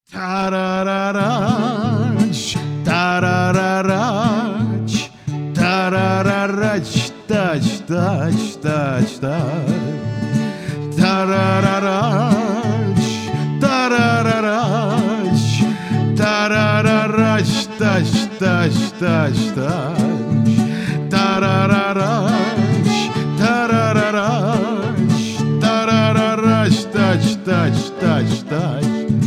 Тарарарач, тарарарач, тарарарач, тач, тач, тач, тач. Тарарарач, тарарарач, тарарарач, тач, тач, тач, тач. Тарарарач, тарарарач, тарарарач, тач, тач, тач, тач.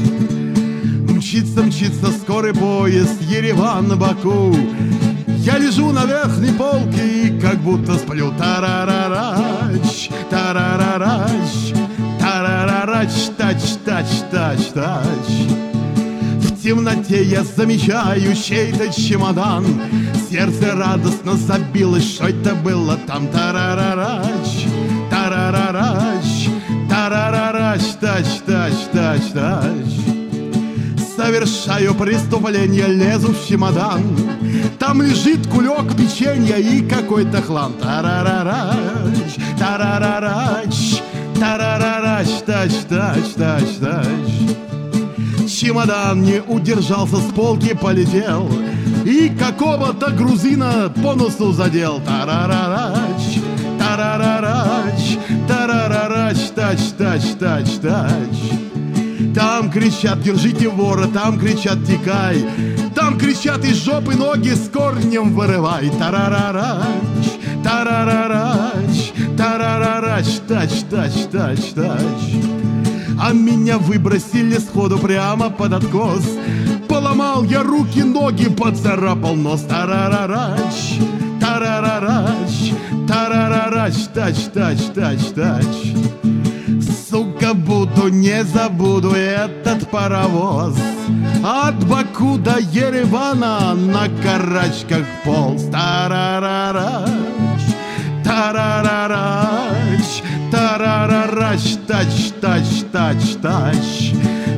Мчится, мчится скорый поезд Ереван-Баку. Я лежу на верхней полке и как будто сплю. Тарарарач, тарарарач, тарарарач, тач, тач, тач, тач. В темноте я замечаю чей-то чемодан. Сердце радостно забилось, что это было там. Тарарарач, тарарарач, тарарарач, тач, тач, тач, тач. Совершаю преступление, лезу в чемодан. Там лежит кулек печенья и какой-то хлам. Тарарарач, тарарарач, тарарарач, тач, тач, тач, тач. Чемодан не удержался, с полки полетел и какого-то грузина по носу задел. Тарарарач, тарарарач, тарарарач, тач, тач, тач, тач. Там кричат: держите вора, там кричат: текай. Там кричат: из жопы ноги с корнем вырывай. Тарарарач, тарарарач, тарарарач, тач, тач, тач, тач. А меня выбросили сходу прямо под откос. Поломал я руки, ноги, поцарапал нос. Тарарарач, тарарарач, тарарарач, тач, тач, тач, тач. Сука, буду, не забуду этот паровоз. От Баку до Еревана на карачках полз. Тарарарач, тарарарач, тарарарач, тач, тач, тач, тач.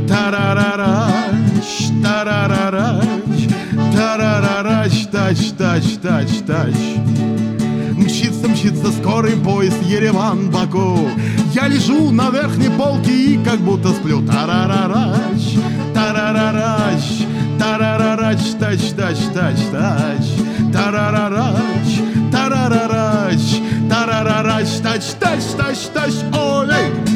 Тарарарач, тарарарач, тарарарач, тач, тач, тач, тач. Мчится, мчится скорый поезд Ереван-Баку. Я лежу на верхней полке и как будто сплю. Тарарарач, тарарарач, тарарарач, тач, тач, тач, тач. Тарарарач, тарарарач, тарарарач, тач, тач, тач, тач. Ой!